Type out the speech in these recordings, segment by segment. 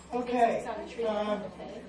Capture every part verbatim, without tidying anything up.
Okay. Um,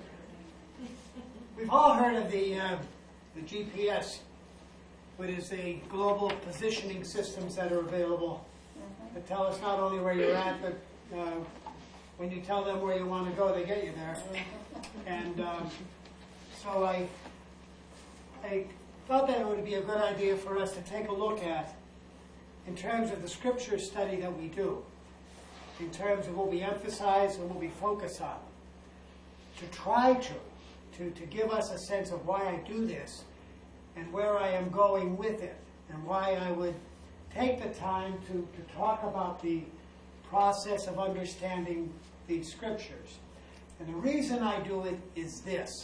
we've all heard of the uh, the G P S, which is the global positioning systems that are available that tell us not only where you're at, but uh, when you tell them where you want to go, they get you there. And um, so I I thought that it would be a good idea for us to take a look at, in terms of the scripture study that we do, in terms of what we emphasize and what we focus on, to try to, to, to give us a sense of why I do this and where I am going with it, and why I would take the time to, to talk about the process of understanding these scriptures. And the reason I do it is this.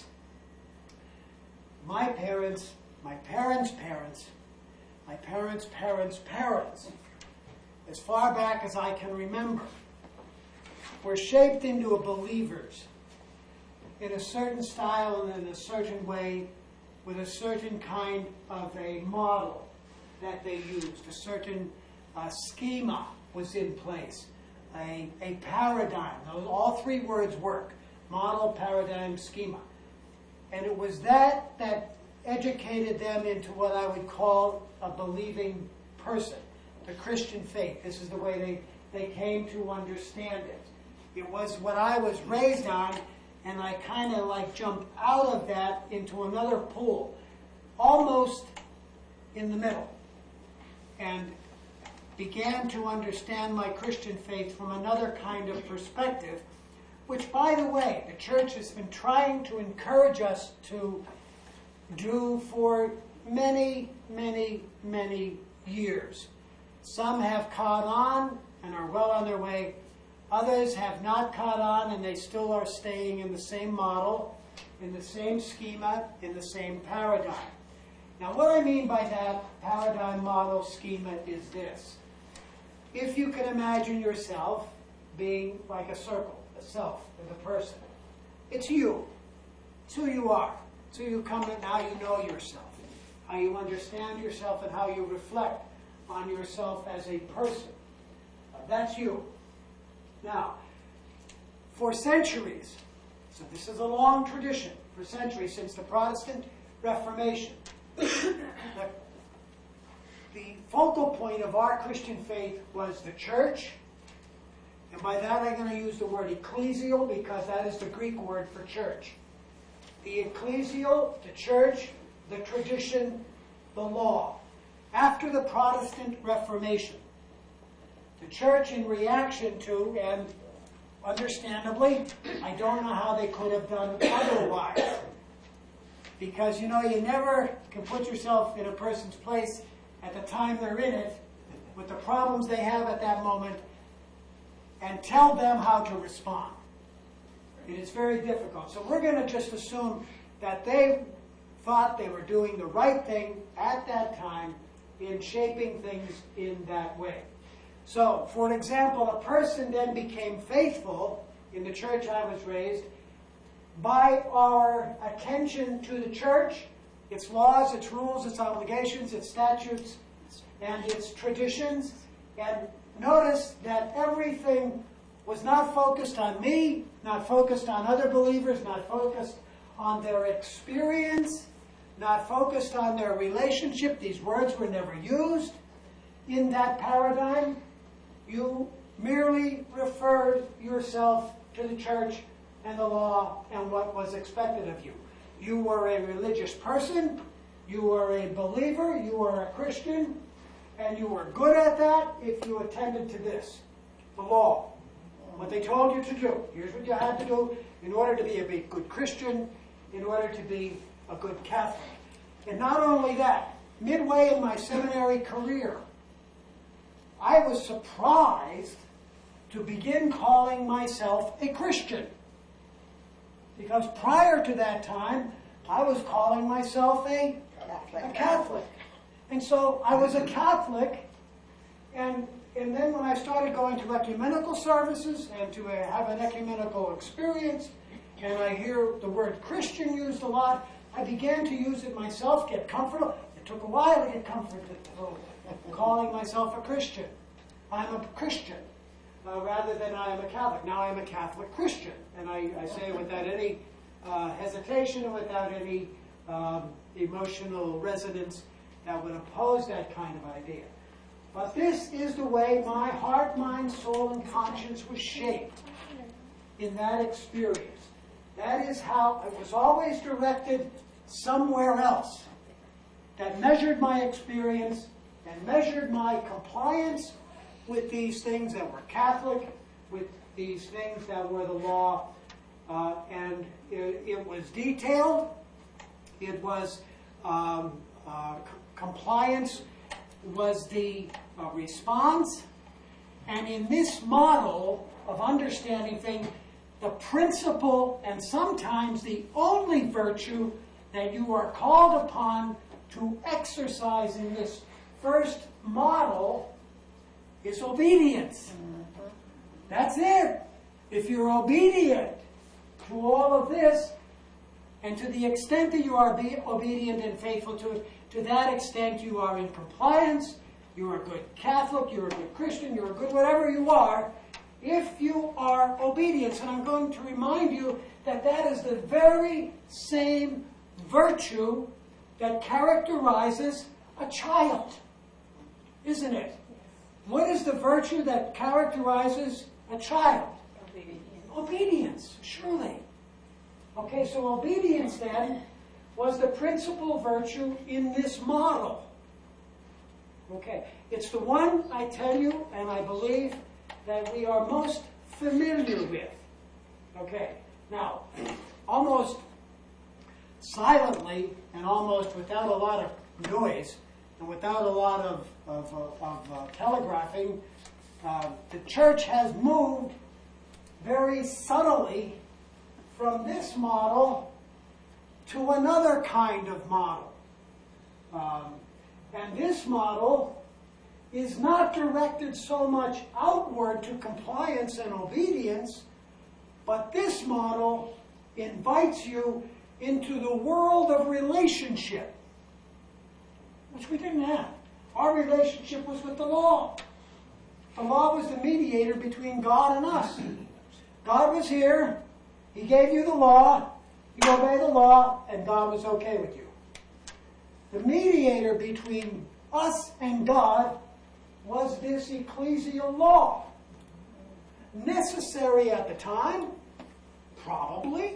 My parents, my parents' parents, my parents' parents' parents, as far back as I can remember, were shaped into a believers in a certain style and in a certain way, with a certain kind of a model that they used. A certain uh, schema was in place, a, a paradigm. Those, all three words work: model, paradigm, schema. And it was that that educated them into what I would call a believing person, the Christian faith. This is the way they, they came to understand it. It was what I was raised on, and I kind of like jumped out of that into another pool, almost in the middle, and began to understand my Christian faith from another kind of perspective, which, by the way, the church has been trying to encourage us to do for many, many, many years. Some have caught on and are well on their way. Others have not caught on, and they still are staying in the same model, in the same schema, in the same paradigm. Now, what I mean by that paradigm, model, schema is this. If you can imagine yourself being like a circle, a self, as a person, it's you. It's who you are. It's who you come to, now you know yourself, how you understand yourself, and how you reflect on yourself as a person. Uh, that's you. Now, for centuries, so this is a long tradition, for centuries, since the Protestant Reformation, the, the focal point of our Christian faith was the church, and by that I'm going to use the word ecclesial, because that is the Greek word for church. The ecclesial, the church, the tradition, the law. After the Protestant Reformation, the church, in reaction to, and understandably, I don't know how they could have done otherwise. Because, you know, you never can put yourself in a person's place at the time they're in it, with the problems they have at that moment, and tell them how to respond. It is very difficult. So we're going to just assume that they thought they were doing the right thing at that time in shaping things in that way. So, for an example, a person then became faithful in the church I was raised by our attention to the church, its laws, its rules, its obligations, its statutes, and its traditions. And notice that everything was not focused on me, not focused on other believers, not focused on their experience, not focused on their relationship. These words were never used in that paradigm. You merely referred yourself to the church and the law and what was expected of you. You were a religious person, you were a believer, you were a Christian, and you were good at that if you attended to this, the law. What they told you to do. Here's what you had to do in order to be a good Christian, in order to be a good Catholic. And not only that, midway in my seminary career, I was surprised to begin calling myself a Christian. Because prior to that time, I was calling myself a Catholic. a Catholic. And so I was a Catholic, and and then when I started going to ecumenical services and to uh, have an ecumenical experience, and I hear the word Christian used a lot, I began to use it myself, get comfortable. It took a while to get comfortable calling myself a Christian. I'm a Christian. uh, rather than I am a Catholic. Now I am a Catholic Christian, and I, I say it without any uh, hesitation and without any um, emotional resonance that would oppose that kind of idea. But this is the way my heart, mind, soul, and conscience was shaped in that experience. That is how it was always directed somewhere else. That measured my experience and measured my compliance with these things that were Catholic, with these things that were the law. Uh, and it, it was detailed. It was um, uh, c- compliance was the uh, response. And in this model of understanding things, the principle and sometimes the only virtue that you are called upon to exercise in this first model is obedience. That's it. If you're obedient to all of this, and to the extent that you are be obedient and faithful to it, to that extent you are in compliance, you're a good Catholic, you're a good Christian, you're a good whatever you are, if you are obedient. And I'm going to remind you that that is the very same virtue that characterizes a child, isn't it? What is the virtue that characterizes a child? Obedience. Obedience, surely. Okay, so obedience then was the principal virtue in this model. Okay, it's the one, I tell you, and I believe that we are most familiar with. Okay, now, almost silently and almost without a lot of noise and without a lot of, of, uh, of uh, telegraphing, uh, the church has moved very subtly from this model to another kind of model. Um, and this model is not directed so much outward to compliance and obedience, but this model invites you into the world of relationship, which we didn't have. Our relationship was with the law. The law was the mediator between God and us. God was here, He gave you the law, you obey the law, and God was okay with you. The mediator between us and God was this ecclesial law. Necessary at the time, probably,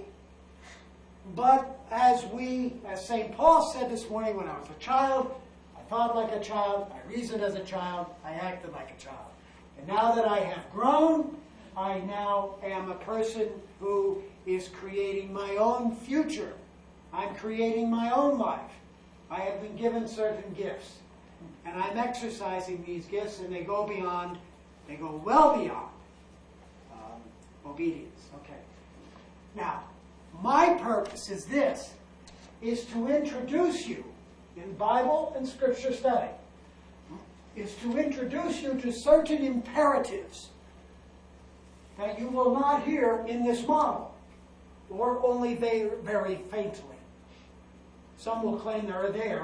but as we, as Saint Paul said this morning, when I was a child, I thought like a child, I reasoned as a child, I acted like a child. And now that I have grown, I now am a person who is creating my own future. I'm creating my own life. I have been given certain gifts. And I'm exercising these gifts, and they go beyond, they go well beyond um, obedience. Okay. Now, my purpose is this, is to introduce you in Bible and Scripture study, is to introduce you to certain imperatives that you will not hear in this model, or only very, very faintly. Some will claim they're there,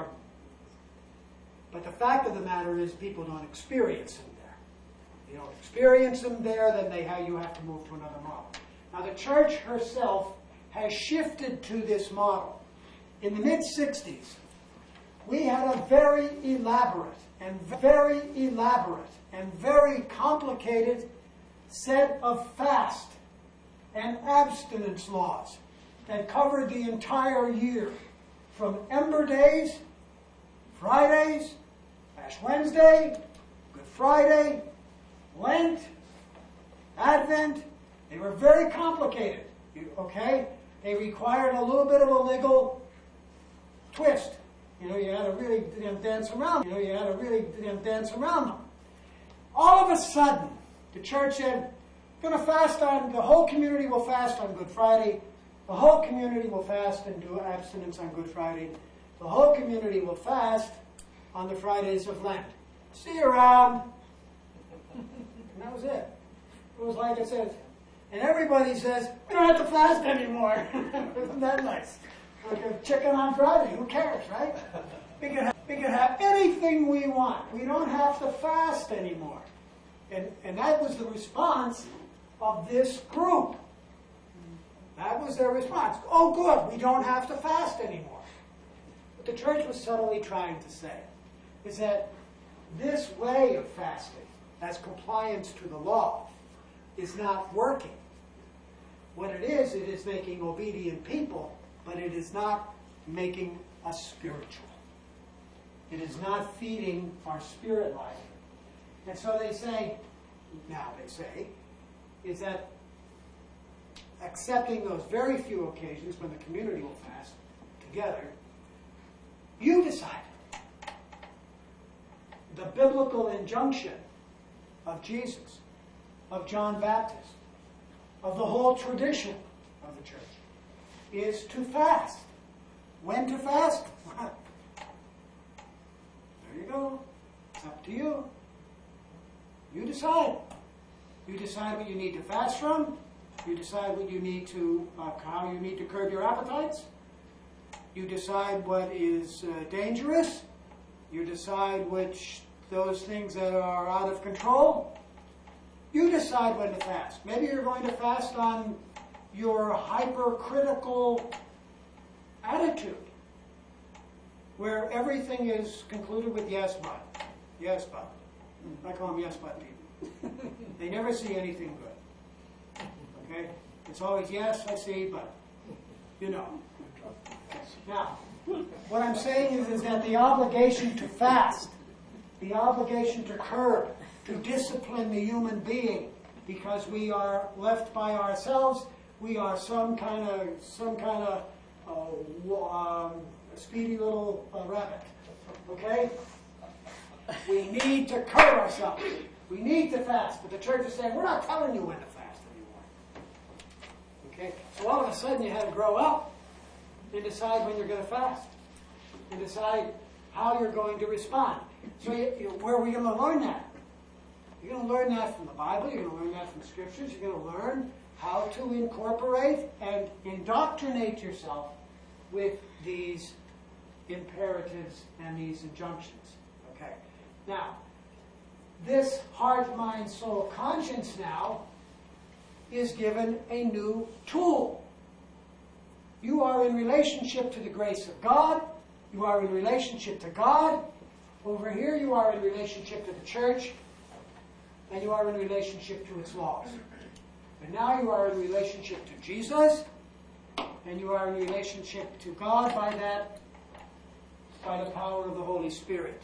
but the fact of the matter is people don't experience them there. If you don't experience them there, then they have, you have to move to another model. Now the church herself has shifted to this model. In the mid sixties, we had a very elaborate and very elaborate and very complicated set of fast and abstinence laws that covered the entire year, from Ember Days, Fridays, Ash Wednesday, Good Friday, Lent, Advent. They were very complicated, okay? They required a little bit of a legal twist. You know, you had to really you know, dance around. You know, you had to really you know, dance around them. All of a sudden, the church said, "We're going to fast on, the whole community will fast on Good Friday. The whole community will fast and do abstinence on Good Friday. The whole community will fast on the Fridays of Lent. See you around." And that was it. It was like I said. And everybody says, "We don't have to fast anymore." Isn't that nice? Like a chicken on Friday. Who cares, right? We can have, we can have anything we want. We don't have to fast anymore. And, and that was the response of this group. That was their response. Oh, good, we don't have to fast anymore. What the church was subtly trying to say is that this way of fasting, as compliance to the law, is not working. What it is, it is making obedient people, but it is not making us spiritual. It is not feeding our spirit life. And so they say, now they say, is that accepting those very few occasions when the community will fast together, you decide. The biblical injunction of Jesus, of John Baptist, of the whole tradition of the church, is to fast. When to fast? There you go. It's up to you. You decide. You decide what you need to fast from. You decide what you need to, uh, how you need to curb your appetites. You decide what is uh, dangerous. You decide which those things that are out of control. You decide when to fast. Maybe you're going to fast on your hypercritical attitude, where everything is concluded with yes, but. Yes, but. I call them yes, but people. They never see anything good. Okay? It's always yes, I see, but. You know. Now, what I'm saying is, is that the obligation to fast, the obligation to curb, to discipline the human being, because we are left by ourselves, we are some kind of some kind of uh, um, speedy little uh, rabbit. Okay? We need to curb ourselves. We need to fast. But the church is saying, we're not telling you when to fast anymore. Okay? So all of a sudden you had to grow up and decide when you're going to fast. And decide how you're going to respond. So you, you, where are we going to learn that? You're going to learn that from the Bible. You're going to learn that from Scriptures. You're going to learn how to incorporate and indoctrinate yourself with these imperatives and these injunctions. Okay. Now, this heart, mind, soul, conscience now is given a new tool. You are in relationship to the grace of God. You are in relationship to God. Over here you are in relationship to the church. And you are in relationship to its laws. And now you are in relationship to Jesus. And you are in relationship to God by that, by the power of the Holy Spirit.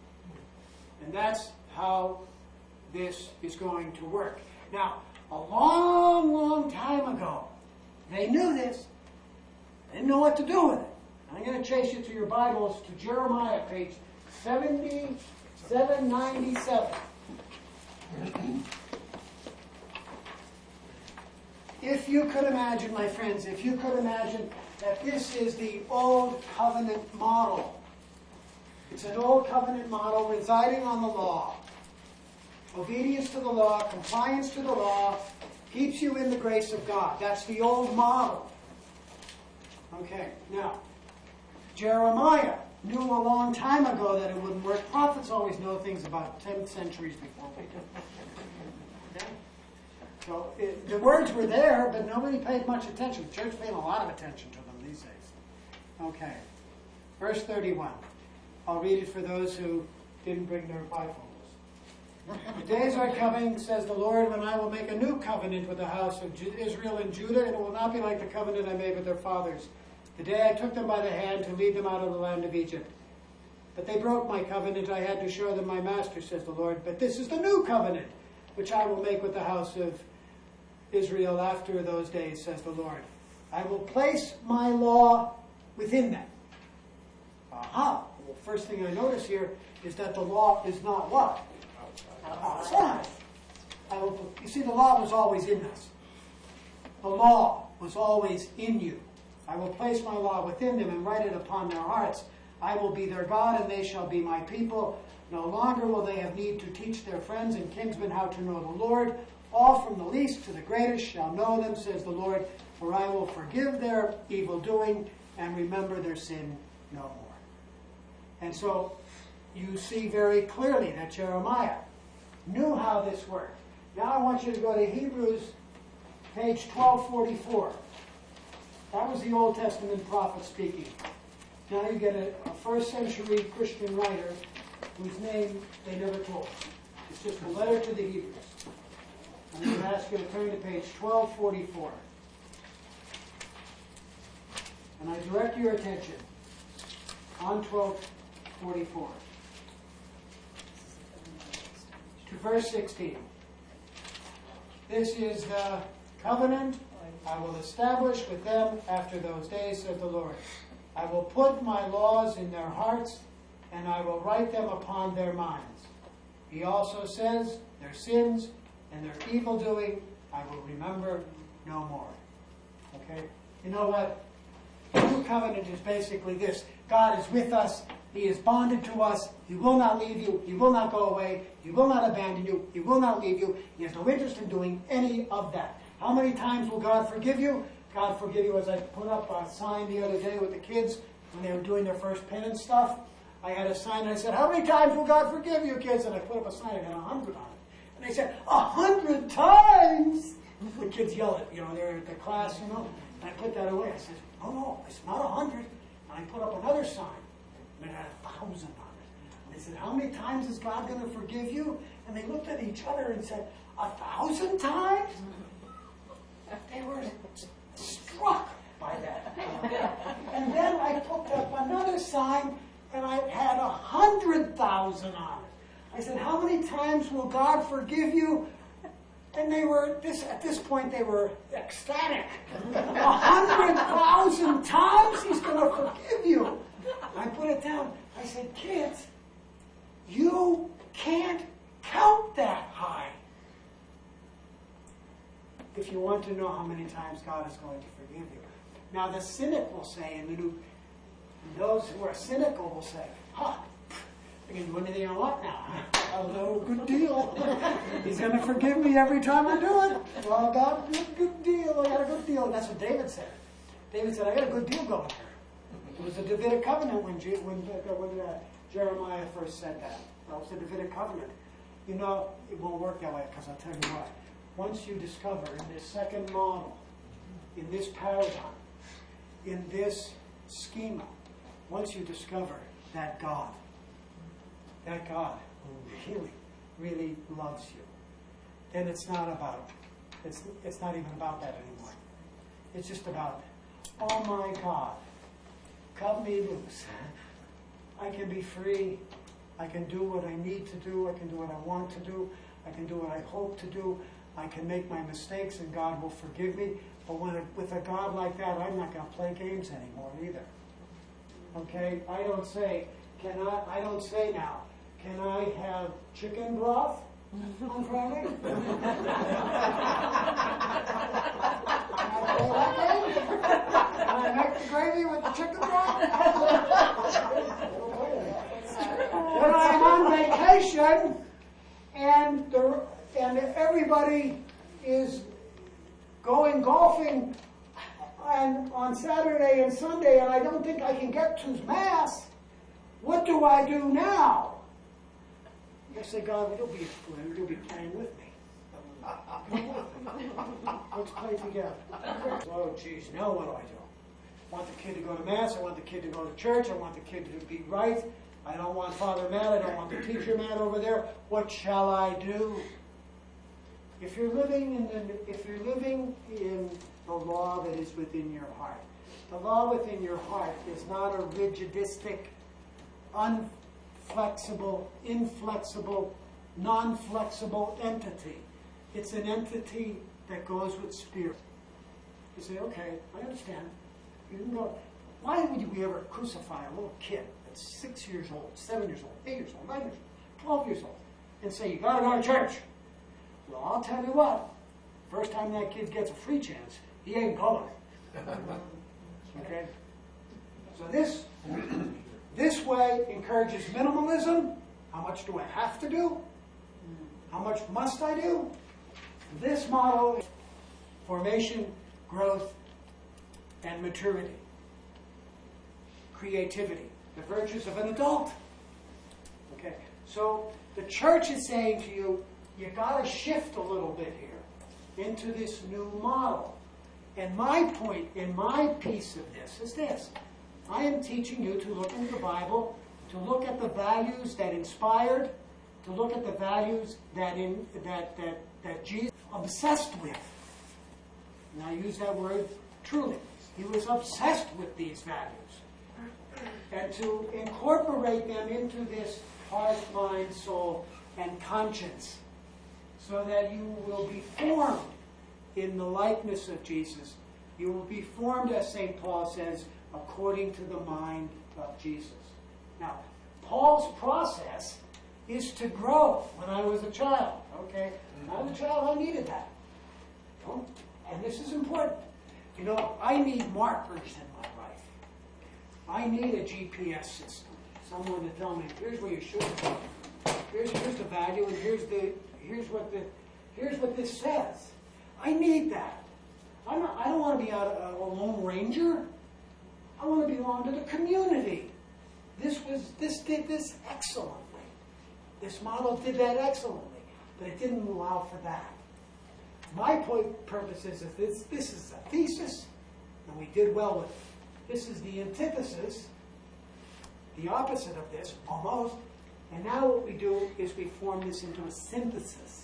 And that's how this is going to work. Now, a long, long time ago, they knew this. They didn't know what to do with it. I'm going to chase you to your Bibles to Jeremiah, page seventy-seven ninety-seven. If you could imagine, my friends, if you could imagine that this is the old covenant model. It's an old covenant model residing on the law. Obedience to the law, compliance to the law, keeps you in the grace of God. That's the old model. Okay, now, Jeremiah knew a long time ago that it wouldn't work. Prophets always know things about ten centuries before we do. Okay? So it, the words were there, but nobody paid much attention. The church paid a lot of attention to them these days. Okay, verse thirty-one. I'll read it for those who didn't bring their Bibles. The days are coming, says the Lord, when I will make a new covenant with the house of Israel and Judah, and it will not be like the covenant I made with their fathers, the day I took them by the hand to lead them out of the land of Egypt. But they broke my covenant. I had to show them my master, says the Lord. But this is the new covenant, which I will make with the house of Israel after those days, says the Lord. I will place my law within them. Aha. Well, first thing I notice here is that the law is not what? Outside. I will put, you see, the law was always in us. The law was always in you. I will place my law within them and write it upon their hearts. I will be their God, and they shall be my people. No longer will they have need to teach their friends and kinsmen how to know the Lord. All from the least to the greatest shall know them, says the Lord, for I will forgive their evil doing and remember their sin no more. And so you see very clearly that Jeremiah knew how this worked. Now I want you to go to Hebrews, page twelve forty-four. That was the Old Testament prophet speaking. Now you get a, a first century Christian writer whose name they never told. It's just a letter to the Hebrews. I'm going to ask you to turn to page twelve forty-four. And I direct your attention on twelve forty-four to verse sixteen. This is the covenant I will establish with them after those days, said the Lord. I will put my laws in their hearts, and I will write them upon their minds. He also says, their sins and their evil doing I will remember no more. Okay? You know what? The new covenant is basically this. God is with us. He is bonded to us. He will not leave you. He will not go away. He will not abandon you. He will not leave you. He has no interest in doing any of that. How many times will God forgive you? God forgive you, as I put up a sign the other day with the kids when they were doing their first penance stuff. I had a sign and I said, how many times will God forgive you, kids? And I put up a sign and had a hundred on it. And they said, a hundred times? The kids yelled it, you know, they're at the class, you know. And I put that away. I said, oh no, it's not a hundred. And I put up another sign and it had a thousand on it. And they said, how many times is God going to forgive you? And they looked at each other and said, a thousand times? They were struck by that. And then I put up another sign and I had a hundred thousand on it. I said, how many times will God forgive you? And they were, this at this point, they were ecstatic. A hundred thousand times He's going to forgive you. I put it down. I said, kids, you can't count that high. If you want to know how many times God is going to forgive you. Now the cynic will say, and the new, those who are cynical will say, huh, I can do anything I want now. I'll know, good deal. He's going to forgive me every time I do it. Well, God, good, good deal. I got a good deal. And that's what David said. David said, I got a good deal going here. It was the Davidic covenant when, G, when, uh, when uh, Jeremiah first said that. That was the Davidic covenant. You know, it won't work that way because I'll tell you why. Once you discover in this second model, in this paradigm, in this schema, once you discover that God, that God who really, really loves you, then it's not about, it's, it's not even about that anymore. It's just about, oh my God, cut me loose. I can be free. I can do what I need to do. I can do what I want to do. I can do what I hope to do. I can make my mistakes and God will forgive me. But when it, with a God like that, I'm not going to play games anymore either. Okay? I don't say, can I, I don't say now, can I have chicken broth on Friday? Can I play that game? Can I make the gravy with the chicken broth? When I'm on vacation and the and everybody is going golfing and on Saturday and Sunday, and I don't think I can get to Mass, what do I do now? I say, God, you'll be, you'll be playing with me. Let's play together. Oh, geez, now what do I do? I want the kid to go to Mass. I want the kid to go to church. I want the kid to be right. I don't want Father mad. I don't want the teacher mad over there. What shall I do? If you're living in the, if you're living in the law that is within your heart, the law within your heart is not a rigidistic, unflexible, inflexible, non-flexible entity. It's an entity that goes with spirit. You say, okay, I understand. You can go. Why would you ever crucify a little kid that's six years old, seven years old, eight years old, nine years old, twelve years old, and say, you got to go to church? Well, I'll tell you what, first time that kid gets a free chance, he ain't going. Okay? So this, this way encourages minimalism. How much do I have to do? How much must I do? This model is formation, growth, and maturity. Creativity. The virtues of an adult. Okay? So the church is saying to you, you got to shift a little bit here into this new model. And my point in my piece of this is this. I am teaching you to look into the Bible, to look at the values that inspired, to look at the values that in that that that Jesus was obsessed with. And I use that word truly. He was obsessed with these values. And to incorporate them into this heart, mind, soul, and conscience, so that you will be formed in the likeness of Jesus. You will be formed, as Saint Paul says, according to the mind of Jesus. Now, Paul's process is to grow. When I was a child, okay? When I was a child, I needed that. And this is important. You know, I need markers in my life. I need a G P S system. Someone to tell me, here's where you should go. Here's here's the value, and here's the here's what the here's what this says. I need that. I'm not, I don't want to be out a, a lone ranger. I want to belong to the community. This was this did this excellently. This model did that excellently, but it didn't allow for that. My point, purpose is that this, this is a thesis, and we did well with it. This is the antithesis, the opposite of this, almost. And now what we do is we form this into a synthesis.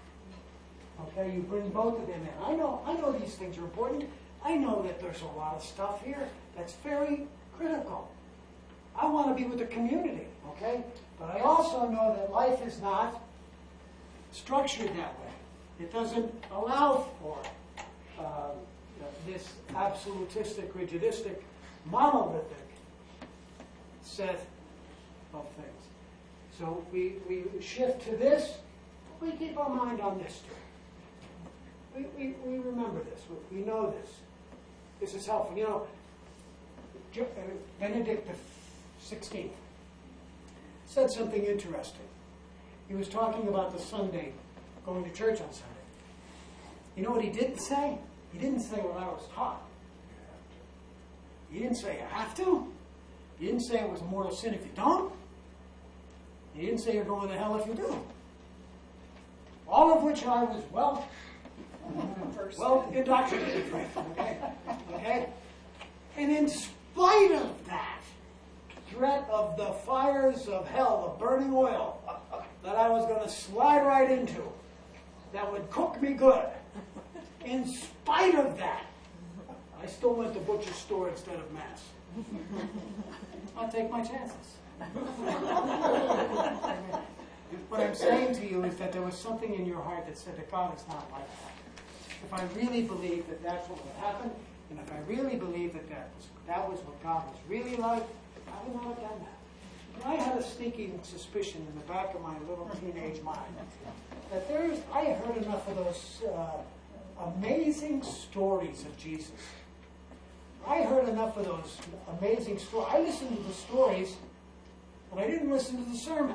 Okay, you bring both of them in. I know, I know these things are important. I know that there's a lot of stuff here that's very critical. I want to be with the community, okay? But I also know that life is not structured that way. It doesn't allow for uh, this absolutistic, rigidistic, monolithic set of things. So we, we shift to this, we keep our mind on this too. We, we, we remember this, we, we know this. This is helpful. You know, Benedict the sixteenth said something interesting. He was talking about the Sunday, going to church on Sunday. You know what he didn't say? He didn't say what I was taught. He didn't say you have to. He didn't say it was a mortal sin if you don't. He didn't say you're going to hell if you do. All of which I was well, well indoctrinated with. Okay? Okay? And in spite of that threat of the fires of hell, the burning oil that I was going to slide right into, that would cook me good. In spite of that, I still went to butcher's store instead of mass. I'll take my chances. What I'm saying to you is that there was something in your heart that said that God is not like that. If I really believe that that's what would happen, and if I really believe that that was, that was what God was really like, I would not have done that. But I had a sneaking suspicion in the back of my little teenage mind that there's, I had heard enough of those uh, amazing stories of Jesus. I heard enough of those amazing stories. I listened to the stories, but I didn't listen to the sermon.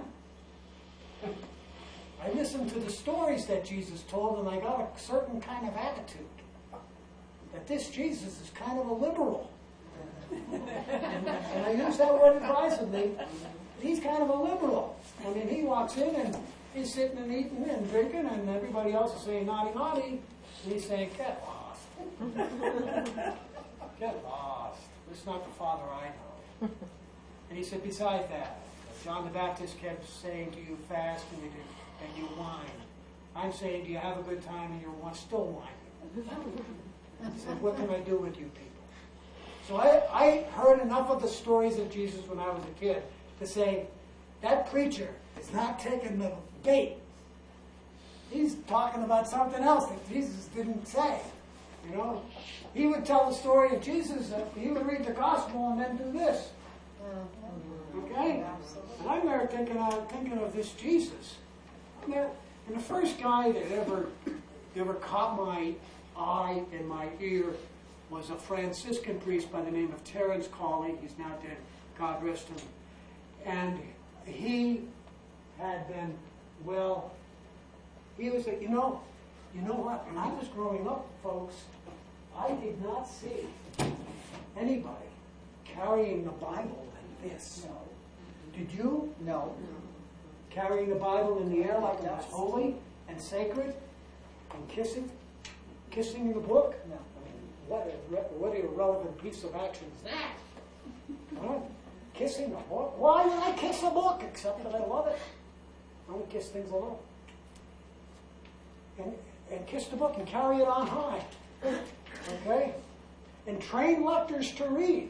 I listened to the stories that Jesus told, and I got a certain kind of attitude. That this Jesus is kind of a liberal. and, and I use that word advisedly. He's kind of a liberal. I mean, he walks in and he's sitting and eating and drinking, and everybody else is saying naughty, naughty. And he's saying, get lost. Get lost. This is not the Father I know. And he said, besides that, John the Baptist kept saying to you, fast and you, do, and you whine. I'm saying, do you have a good time and you're still whining? He said, what can I do with you people? So I, I heard enough of the stories of Jesus when I was a kid to say, that preacher is not taking the bait. He's talking about something else that Jesus didn't say. You know, he would tell the story of Jesus. Uh, he would read the gospel and then do this. Okay? And I'm there thinking of, thinking of this Jesus. I'm there, and the first guy that ever, ever caught my eye and my ear was a Franciscan priest by the name of Terence Cawley. He's now dead. God rest him. And he had been, well, he was, a, you know, you know what? When I was growing up, folks, I did not see anybody carrying the Bible like this. No. Did you? No. Carrying the Bible in the air like it was holy? and sacred and kissing, kissing in the book? No. I mean, what a, what a irrelevant piece of action is that? Huh? Kissing a book? Why would I kiss a book except that I love it? I don't kiss things alone. And, and kiss the book and carry it on high. Okay? And train lectors to read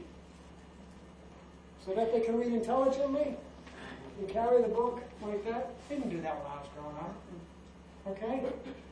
so that they can read intelligently. You carry the book like that. They didn't do that when I was growing up. Okay?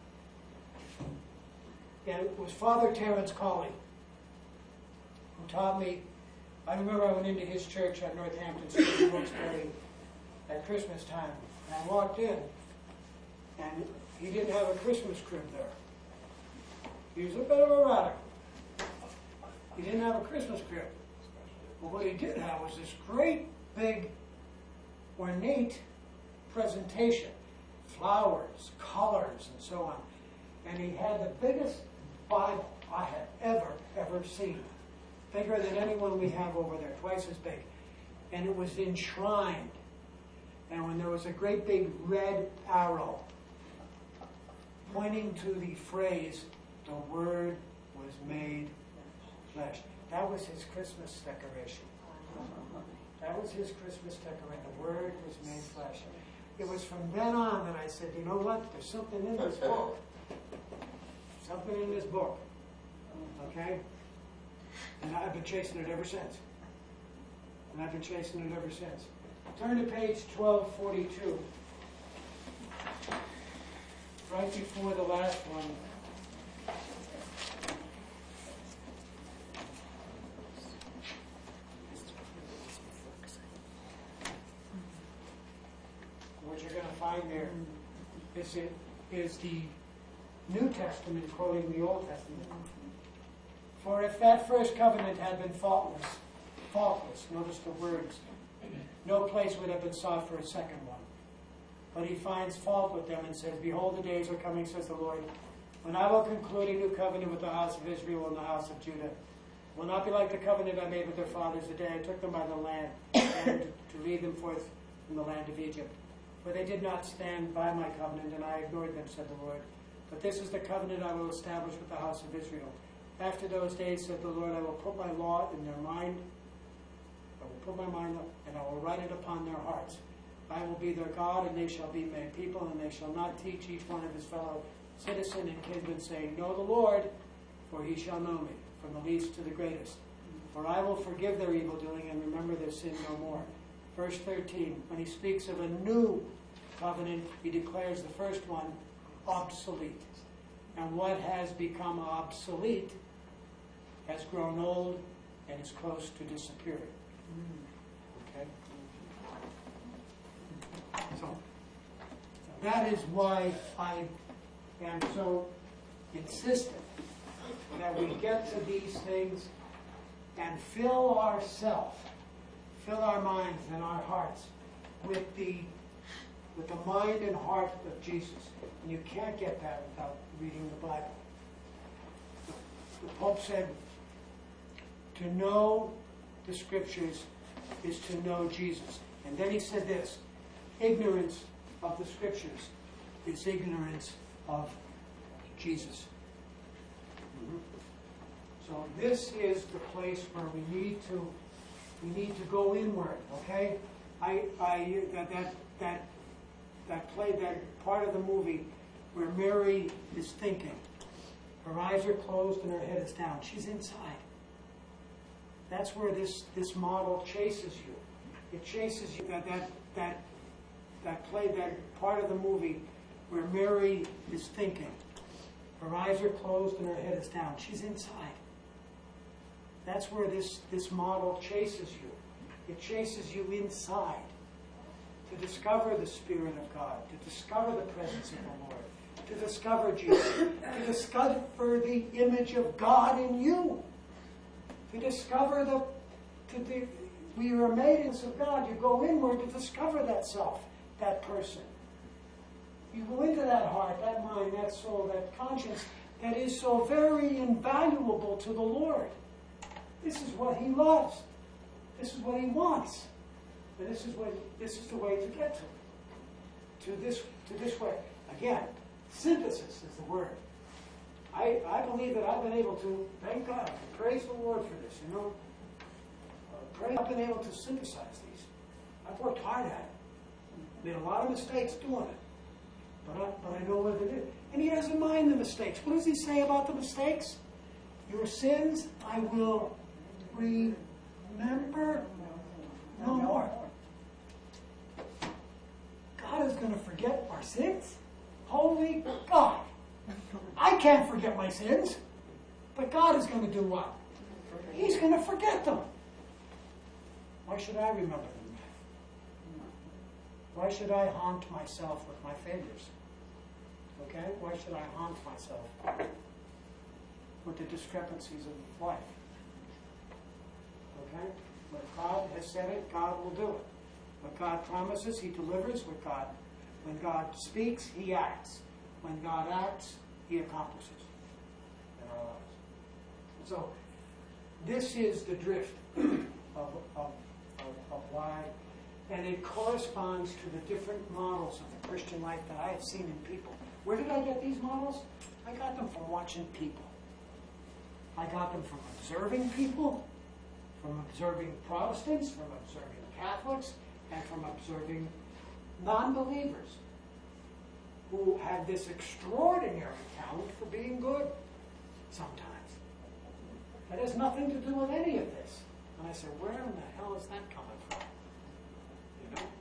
And it was Father Terence Colley who taught me. I remember I went into his church at Northampton Street in Wilkes-Barre at Christmas time. And I walked in, and he didn't have a Christmas crib there. He was a bit of a radical. He didn't have a Christmas crib. But what he did have was this great, big, ornate presentation. Flowers, colors, and so on. And he had the biggest Bible I had ever, ever seen. Bigger than any one we have over there, twice as big. And it was enshrined. And when there was a great big red arrow pointing to the phrase, the Word was made flesh. That was his Christmas decoration. That was his Christmas decoration. The Word was made flesh. It was from then on that I said, you know what? There's something in this book. Something in this book. Okay? And I've been chasing it ever since. And I've been chasing it ever since. Turn to page twelve forty-two. Right before the last one. What you're going to find there is, it, is the New Testament quoting the Old Testament. For if that first covenant had been faultless, faultless, notice the words, no place would have been sought for a second one. But he finds fault with them and says, behold, the days are coming, says the Lord, when I will conclude a new covenant with the house of Israel and the house of Judah. It will not be like the covenant I made with their fathers the day I took them by the land and to lead them forth from the land of Egypt. For they did not stand by my covenant, and I ignored them, said the Lord. But this is the covenant I will establish with the house of Israel. After those days, said the Lord, I will put my law in their mind. I will put my mind up, and I will write it upon their hearts. I will be their God, and they shall be my people, and they shall not teach each one of his fellow citizen and kinsman, saying, know the Lord, for he shall know me, from the least to the greatest. For I will forgive their evil doing and remember their sin no more. Verse thirteen, when he speaks of a new covenant, he declares the first one obsolete. And what has become obsolete has grown old and is close to disappearing. Okay? So, that is why I am so insistent that we get to these things and fill ourselves, fill our minds and our hearts with the with the mind and heart of Jesus. And you can't get that without reading the Bible. The Pope said, to know the Scriptures is to know Jesus. And then he said this, ignorance of the Scriptures is ignorance of Jesus. Mm-hmm. So this is the place where we need to we need to go inward. Okay, I I that that that that play that part of the movie where Mary is thinking, her eyes are closed and her head is down. She's inside. That's where this this model chases you. It chases you. That that that that play that part of the movie where Mary is thinking, her eyes are closed and her head is down. She's inside. That's where this, this model chases you. It chases you inside to discover the Spirit of God, to discover the presence of the Lord, to discover Jesus, to discover the image of God in you, to discover the, to the, we are made in of God. You go inward to discover that self, that person. You go into that heart, that mind, that soul, that conscience that is so very invaluable to the Lord. This is what He loves. This is what He wants. And this is what this is the way to get to. To this to this way. Again, Synthesis is the word. I, I believe that I've been able to, thank God, praise the Lord for this, you know. Uh, pray, I've been able to synthesize these. I've worked hard at it. Made a lot of mistakes doing it. But I, but I know what it is. And he doesn't mind the mistakes. What does he say about the mistakes? Your sins I will remember no more. God is going to forget our sins? Holy God. I can't forget my sins. But God is going to do what? He's going to forget them. Why should I remember them? Why should I haunt myself with my failures? Okay? Why should I haunt myself with the discrepancies of life? Okay? When God has said it, God will do it. What God promises, He delivers. What God, when God speaks, He acts. When God acts, He accomplishes in our lives. So, this is the drift of, of, of, of why, and it corresponds to the different models of the Christian life that I have seen in people. Where did I get these models? I got them from watching people. I got them from observing people, from observing Protestants, from observing Catholics, and from observing non-believers who have this extraordinary talent for being good sometimes. That has nothing to do with any of this. And I said, where in the hell is that coming from? You know?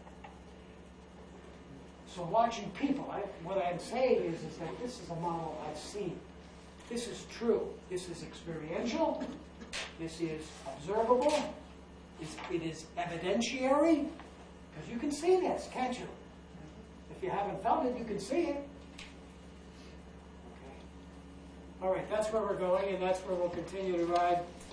So watching people, I, what I'm saying is, is that this is a model I've seen. This is true. This is experiential. This is observable. It's, it is evidentiary. Because you can see this, can't you? If you haven't felt it, you can see it. Okay. All right, that's where we're going, and that's where we'll continue to ride.